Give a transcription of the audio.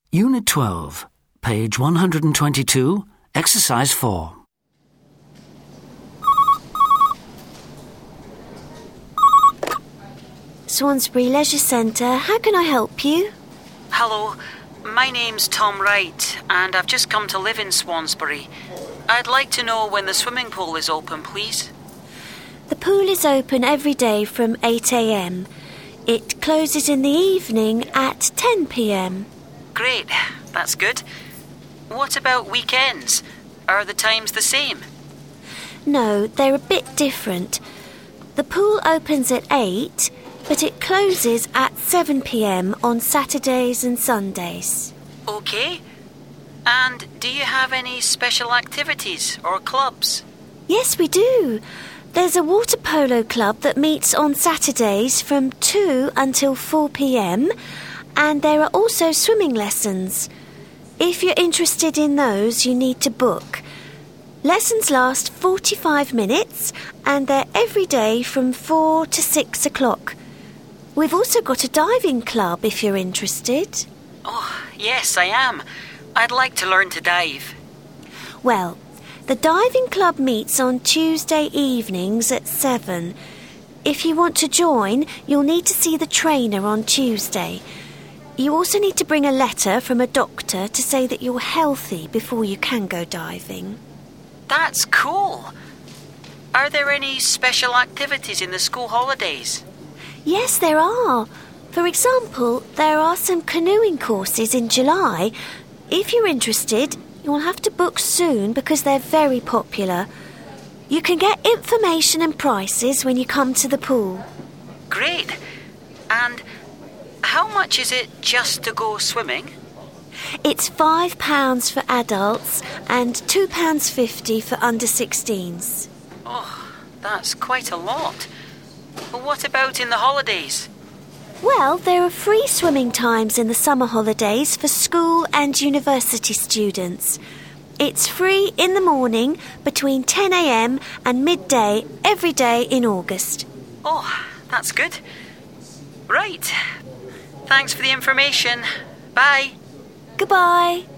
Unit 12, page 122, exercise 4. Swansbury Leisure Centre, how can I help you? Hello, my name's Tom Wright and I've just come to live in Swansbury. I'd like to know when the swimming pool is open, please. The pool is open every day from 8 a.m. It closes in the evening at 10 p.m. Great, that's good. What about weekends? Are the times the same? No, they're a bit different. The pool opens at 8, but it closes at 7 p.m. on Saturdays and Sundays. OK. And do you have any special activities or clubs? Yes, we do. There's a water polo club that meets on Saturdays from 2 until 4 p.m, and there are also swimming lessons. If you're interested in those, you need to book. Lessons last 45 minutes, and they're every day from 4 to 6 o'clock. We've also got a diving club if you're interested. Oh, yes, I am. I'd like to learn to dive. Well, the diving club meets on Tuesday evenings at 7. If you want to join, you'll need to see the trainer on Tuesday. You also need to bring a letter from a doctor to say that you're healthy before you can go diving. That's cool. Are there any special activities in the school holidays? Yes, there are. For example, there are some canoeing courses in July. If you're interested, you'll have to book soon because they're very popular. You can get information and prices when you come to the pool. Great. And how much is it just to go swimming? It's £5 for adults and £2.50 for under-16s. Oh, that's quite a lot. But what about in the holidays? Well, there are free swimming times in the summer holidays for school and university students. It's free in the morning between 10 a.m. and midday every day in August. Oh, that's good. Right. Thanks for the information. Bye. Goodbye.